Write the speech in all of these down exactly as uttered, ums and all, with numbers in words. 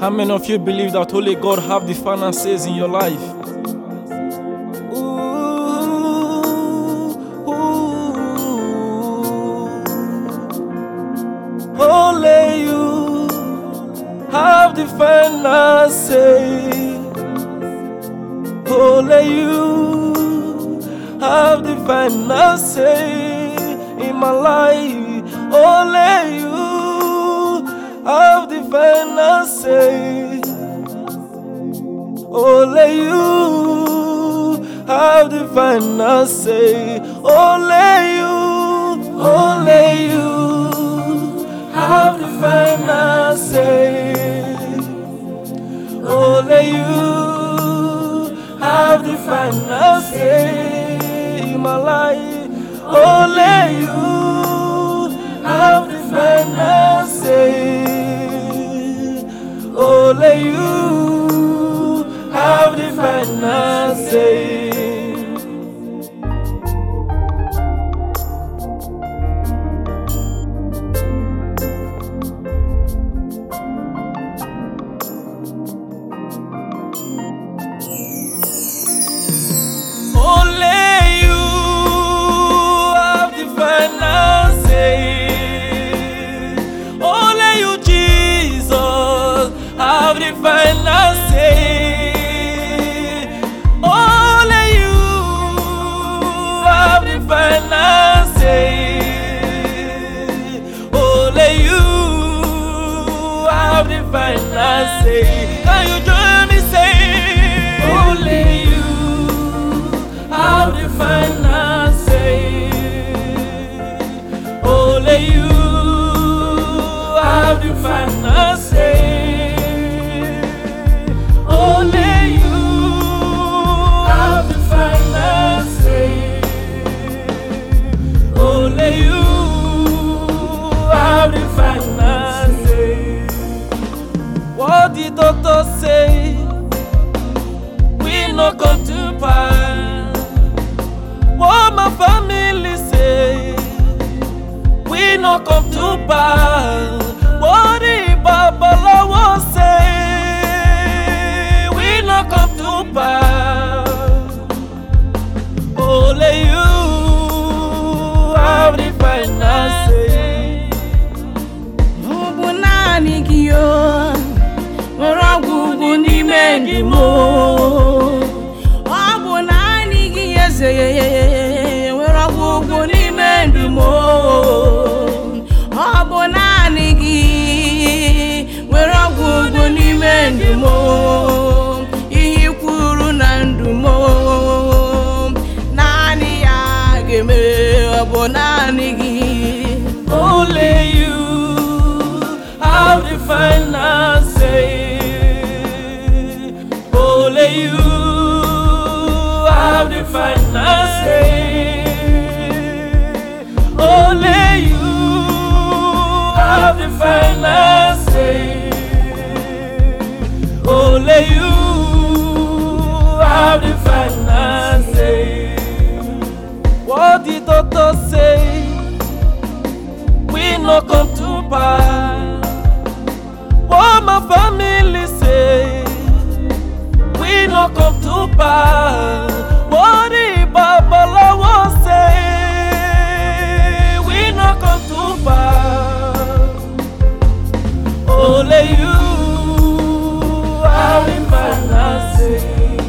How many of you believe that only God have the final says in your life? Ooh, ooh. Only you have the final say. Only you have the final say in my life. Only you have the final say. Only you have the final say. Only you, only you have the final say. Only you have the final say in my life. Only you have the final say. Only you have the final say. Final say. Only you have the final say. Only you have the final say. Can you join me say? Only you have the final say. Only you have the final say. What the doctor say? We no come to pass. What my family say? We no come to pass. What the Babalawo say? We no come to pass. Only you have the final say. Mubunanigiyo Waragugu ni mendi mo Abu nani giyeze Waragugu ni mendi mo Abu nani gi Waragugu ni mendi mo Ihi kuru nandu mo Nani ageme Abu nani gi Only you have the final say. Only you have the final say. Only you have the final say. Only you have the final say. What the doctor say? We no come to pass. What my family say? We no come to pass. What the Babalawo say? We no come to pass. Only you have the final say.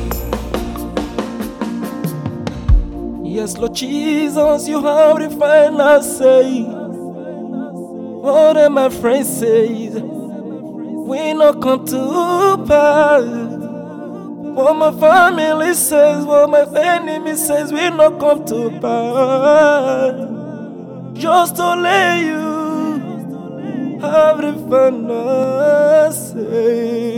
Yes, Lord Jesus, you have the final say. What did my friends say? We no come to pass. What my family says, what my enemy says, we no come to pass. Just to let you have the final say.